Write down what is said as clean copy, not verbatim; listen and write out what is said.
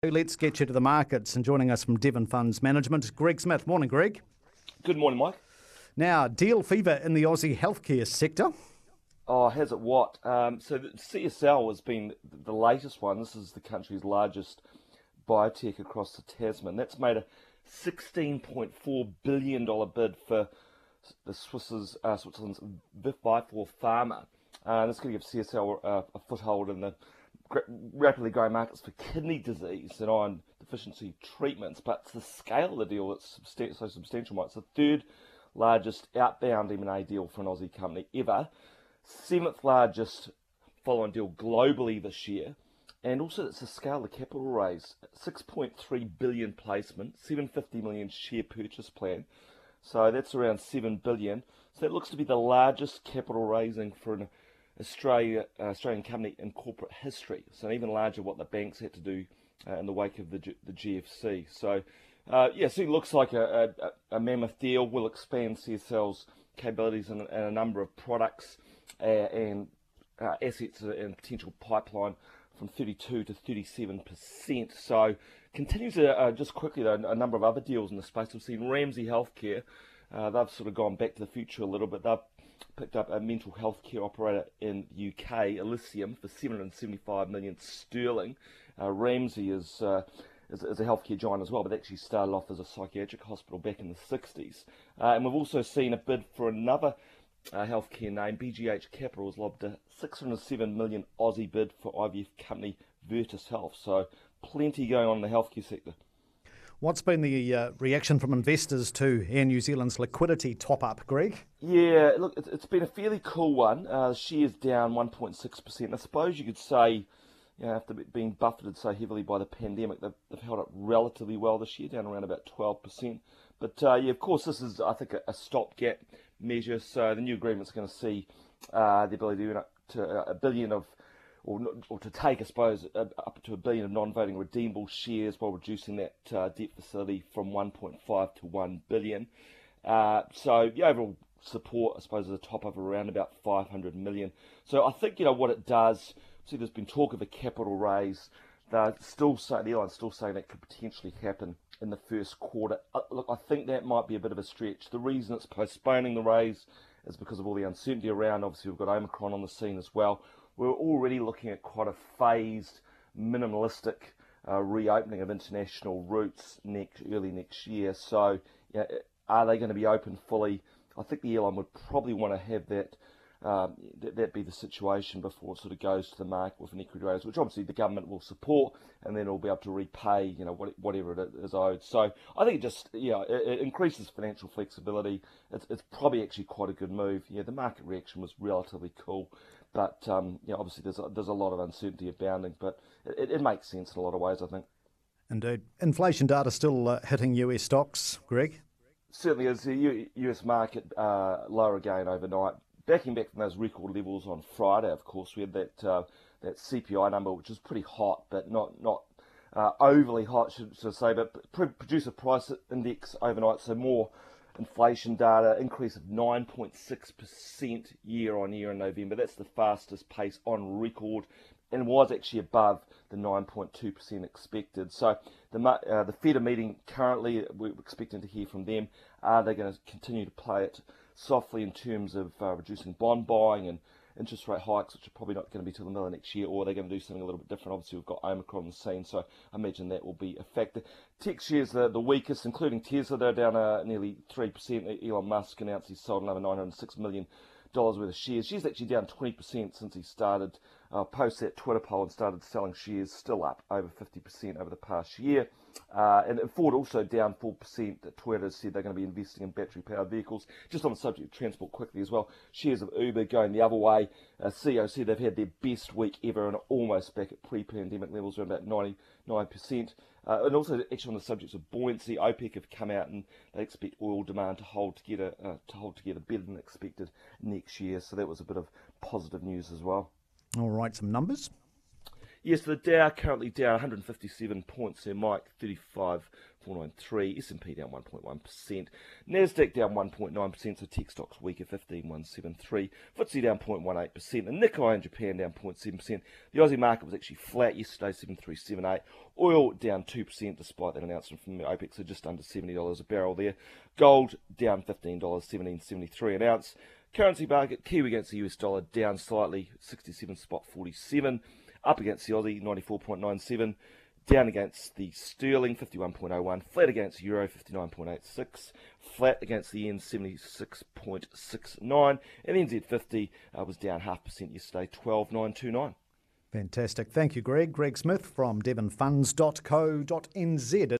Let's get you to the markets, and joining us from Devon Funds Management, Greg Smith. Morning, Greg. Good morning, Mike. Now, deal fever in the Aussie healthcare sector. Oh, has it what? So the CSL has been the latest one. This is the country's largest biotech across the Tasman. That's made a $16.4 billion bid for the Switzerland's Vifor Pharma. That's going to give CSL a foothold in the rapidly growing markets for kidney disease and iron deficiency treatments. But it's the scale of the deal that's so substantial, Mike. It's the third largest outbound M&A deal for an Aussie company ever. Seventh largest follow-on deal globally this year. And also it's the scale of the capital raise. 6.3 billion placement, 750 million share purchase plan. So that's around 7 billion. So that looks to be the largest capital raising for an Australian company in corporate history. So even larger what the banks had to do in the wake of the GFC. So so it looks like a mammoth deal. Will expand CSL's capabilities in a number of products and assets and potential pipeline from 32 to 37%. So continues just quickly though, a number of other deals in the space. We've seen Ramsay Health Care. They've sort of gone back to the future a little bit. They've picked up a mental health care operator in the UK, Elysium, for 775 million sterling. Ramsay is a healthcare giant as well, but actually started off as a psychiatric hospital back in the 60s. And we've also seen a bid for another healthcare name. BGH Capital has lobbed a 607 million Aussie bid for IVF company Virtus Health. So plenty going on in the healthcare sector. What's been the reaction from investors to Air New Zealand's liquidity top-up, Greg? Yeah, look, it's been a fairly cool one. The shares down 1.6%. I suppose you could say, after being buffeted so heavily by the pandemic, they've held up relatively well this year, down around about 12%. But of course, this is, I think, a stopgap measure. So the new agreement's going to see the ability to earn up to a billion of, or to take, I suppose, up to $1 billion of non-voting redeemable shares while reducing that debt facility from 1.5 to 1 billion. So the overall support, I suppose, is a top of around about 500 million. So I think, what it does, see, there's been talk of a capital raise. The airline's still saying that could potentially happen in the first quarter. Look, I think that might be a bit of a stretch. The reason it's postponing the raise is because of all the uncertainty around. Obviously, we've got Omicron on the scene as well. We're already looking at quite a phased, minimalistic reopening of international routes early next year. So, are they going to be open fully? I think the airline would probably want to have that be the situation before it sort of goes to the market with an equity raise, which obviously the government will support, and then it'll be able to repay, whatever it is owed. So I think it increases financial flexibility. It's probably actually quite a good move. The market reaction was relatively cool, but obviously there's a lot of uncertainty abounding, but it makes sense in a lot of ways, I think. Indeed. Inflation data still hitting US stocks, Greg? Certainly is. The US market lower again overnight. Backing back from those record levels on Friday, of course, we had that CPI number, which is pretty hot, but not overly hot, should I say. But producer price index overnight, so more inflation data, increase of 9.6% year on year in November. That's the fastest pace on record, and was actually above the 9.2% expected. So the Fed are meeting currently. We're expecting to hear from them. Are they going to continue to play it softly in terms of reducing bond buying and interest rate hikes, which are probably not going to be till the middle of next year, or are they going to do something a little bit different? Obviously, we've got Omicron on the scene, so I imagine that will be a factor. Tech shares are the weakest, including Tesla. They're down nearly 3%. Elon Musk announced he's sold another $906 million worth of shares. She's actually down 20% since he started post that Twitter poll and started selling shares, still up over 50% over the past year. And Ford also down 4%. Twitter said they're going to be investing in battery-powered vehicles. Just on the subject of transport quickly as well, shares of Uber going the other way. CEO said they've had their best week ever and are almost back at pre-pandemic levels, around about 99%. And also, actually, on the subject of buoyancy, OPEC have come out and they expect oil demand to hold together better than expected next year. So that was a bit of positive news as well. All right, some numbers. Yes, the Dow currently down 157 points there, Mike, 35,493. S&P down 1.1%. Nasdaq down 1.9%, so tech stocks weaker, 15,173. FTSE down 0.18%. And Nikkei in Japan down 0.7%. The Aussie market was actually flat yesterday, 7378. Oil down 2% despite that announcement from OPEC, so just under $70 a barrel there. Gold down $15, 17.73 an ounce. Currency market, Kiwi against the US dollar down slightly, 67.47. Up against the Aussie, 94.97. Down against the sterling, 51.01. Flat against the euro, 59.86. Flat against the yen, 76.69. And the NZ50 was down 0.5% yesterday, 12,929. Fantastic. Thank you, Greg. Greg Smith from devonfunds.co.nz.